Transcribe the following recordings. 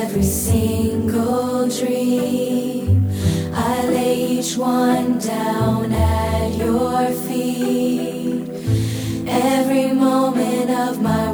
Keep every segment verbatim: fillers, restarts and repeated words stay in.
every single dream. I lay each one down at your feet. Every moment of my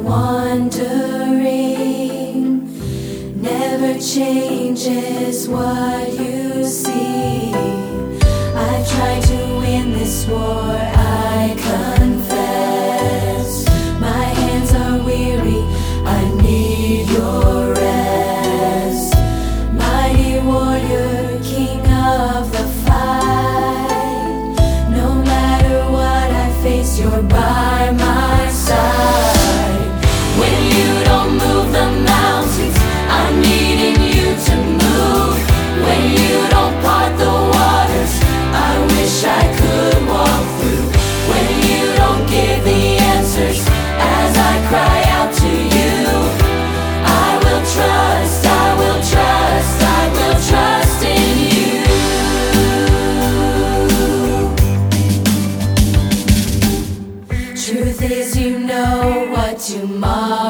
wandering never changes what you see. I've tried to win this war, I confess. My hands are weary, I need your rest. Mighty warrior, king of the fight. No matter what I face, you're by my side. When you don't move the mountains, I'm needing you to move. When you don't part the waters, I wish I could walk through. When you don't give the answers as I cry out to you, I will trust, I will trust, I will trust in you. Truth is, you know what tomorrow